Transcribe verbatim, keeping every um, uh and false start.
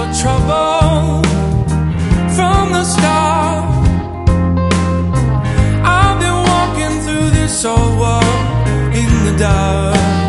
for trouble from the start. I've been walking through this old world in the dark.